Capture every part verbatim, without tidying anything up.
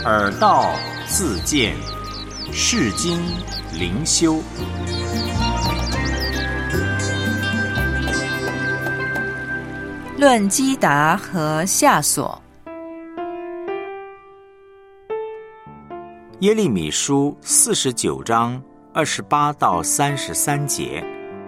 耳道自见，世经灵修。 论基达和夏所。 耶利米书四十九章二十八到三十三节。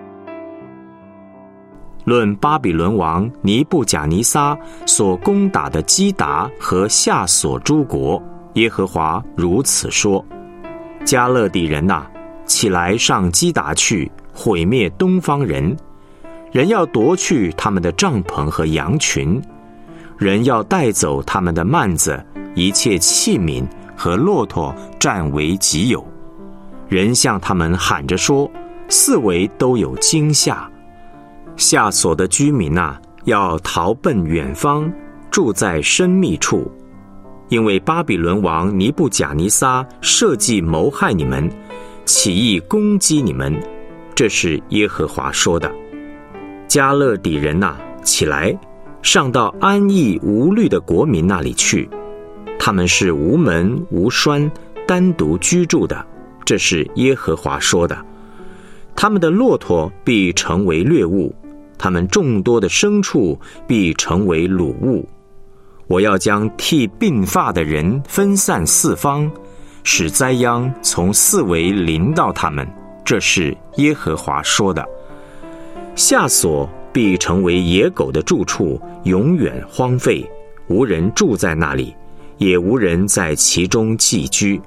论巴比伦王尼布甲尼撒所攻打的基达和夏所诸国，耶和华如此说：迦勒底人哪，起来上基达去，毁灭东方人。人要夺去他们的帐篷和羊群，人要带走他们的幔子，一切器皿和骆驼占为己有。人向他们喊着说，四围都有惊吓。夏所的居民啊，要逃奔远方，住在深密处，因为巴比伦王尼布甲尼撒设计谋害你们，起意攻击你们，这是耶和华说的。迦勒底人哪，起来，上到安逸无虑的国民那里去，他们是无门无栓，单独居住的，这是耶和华说的。他们的骆驼必成为掠物，他们众多的牲畜必成为掳物。我要将剃鬓发的人分散四方，使灾殃从四围临到他们，这是耶和华说的。夏所必成为野狗的住处，永远荒废，无人住在那里，也无人在其中寄居。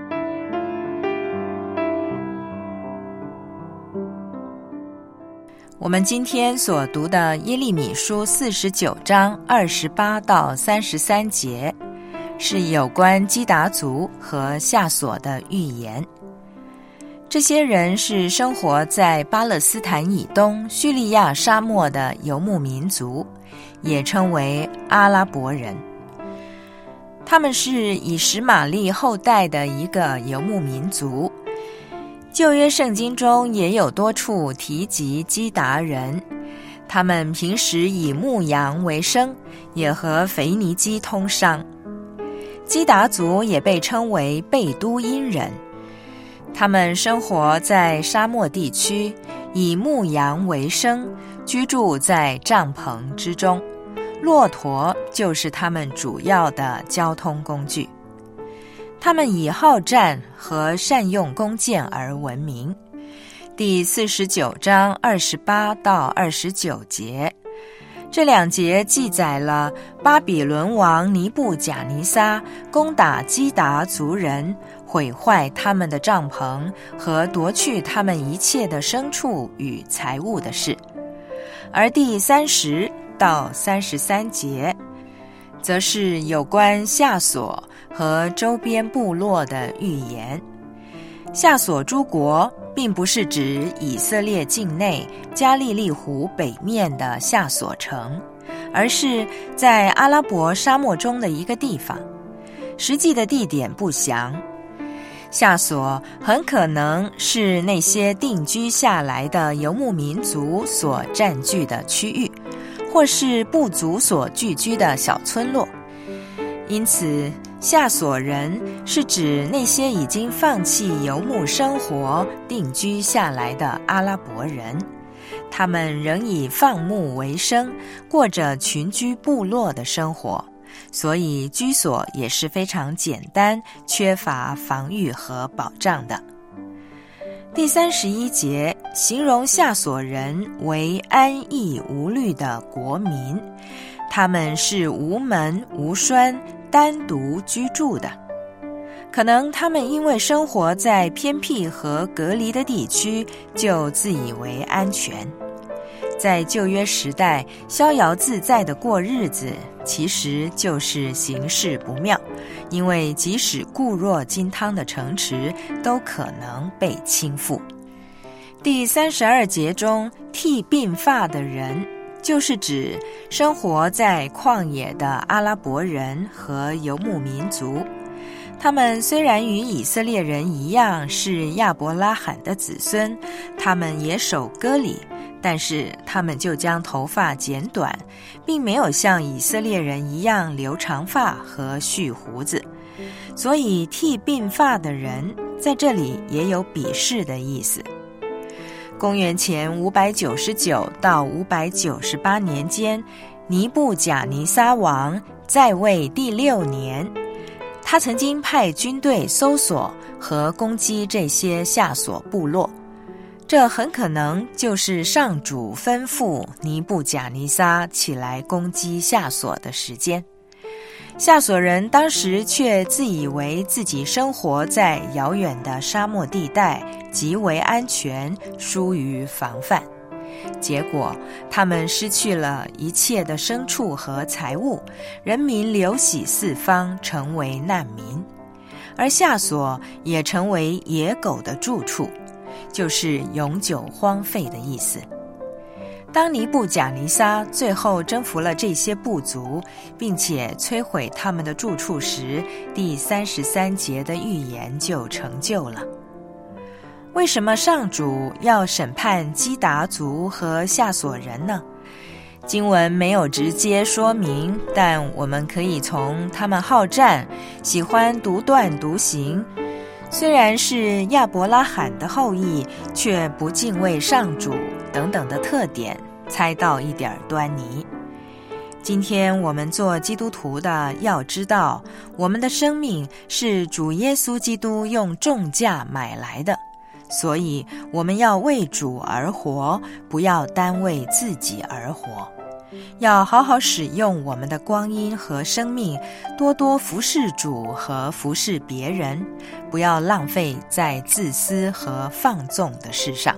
我们今天所读的耶利米书四十九章二十八到三十三节，是有关基达族和夏所的预言。这些人是生活在巴勒斯坦以东叙利亚沙漠的游牧民族，也称为阿拉伯人。他们是以实玛利后代的一个游牧民族。旧约圣经中也有多处提及基达人，他们平时以牧羊为生，也和腓尼基通商。基达族也被称为贝都因人，他们生活在沙漠地区，以牧羊为生，居住在帐篷之中，骆驼就是他们主要的交通工具。他们以好战和善用弓箭而闻名。第四十九章二十八到二十九节，这两节记载了巴比伦王尼布甲尼撒攻打基达族人，毁坏他们的帐篷和夺去他们一切的牲畜与财物的事。而第三十到三十三节则是有关夏所和周边部落的预言。夏所诸国并不是指以色列境内加利利湖北面的夏所城，而是在阿拉伯沙漠中的一个地方，实际的地点不详。夏所很可能是那些定居下来的游牧民族所占据的区域，或是部族所聚居的小村落。因此夏所人是指那些已经放弃游牧生活定居下来的阿拉伯人，他们仍以放牧为生，过着群居部落的生活，所以居所也是非常简单，缺乏防御和保障的。第三十一节形容夏所人为安逸无虑的国民，他们是无门无栓，单独居住的。可能他们因为生活在偏僻和隔离的地区，就自以为安全。在旧约时代，逍遥自在的过日子，其实就是行事不妙，因为即使固若金汤的城池，都可能被倾覆。第三十二节中，剃鬓发的人，就是指生活在旷野的阿拉伯人和游牧民族。他们虽然与以色列人一样是亚伯拉罕的子孙，他们也守割礼，但是他们就将头发剪短，并没有像以色列人一样留长发和蓄胡子。 所以剃鬓发的人在这里也有鄙视的意思。公元前五百九十九到五百九十八年间，尼布甲尼撒王在位第六年，他曾经派军队搜索和攻击这些夏所部落，这很可能就是上主吩咐尼布甲尼撒起来攻击夏所的时间。夏所人当时却自以为自己生活在遥远的沙漠地带，极为安全，疏于防范。结果他们失去了一切的牲畜和财物，人民流徙四方，成为难民。而夏所也成为野狗的住处，就是永久荒废的意思。当尼布甲尼撒最后征服了这些部族，并且摧毁他们的住处时，第三十三节的预言就成就了。为什么上主要审判基达族和夏所人呢？经文没有直接说明，但我们可以从他们好战、喜欢独断独行，虽然是亚伯拉罕的后裔，却不敬畏上主等等的特点，猜到一点端倪。今天我们做基督徒的要知道，我们的生命是主耶稣基督用重价买来的，所以我们要为主而活，不要单为自己而活。要好好使用我们的光阴和生命，多多服侍主和服侍别人，不要浪费在自私和放纵的事上。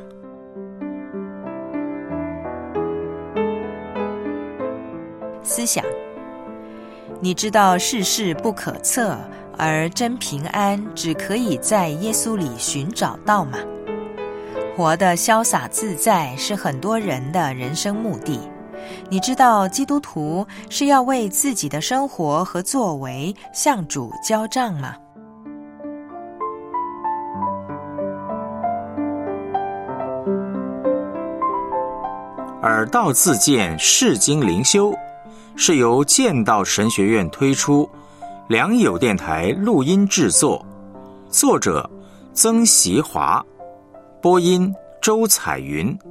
思想，你知道世事不可测，而真平安只可以在耶稣里寻找到吗？活得潇洒自在是很多人的人生目的。你知道基督徒是要为自己的生活和作为向主交账吗？ 耳道自荐释经灵修是由剑道神学院推出，良友电台录音制作，作者曾习华，播音周彩云。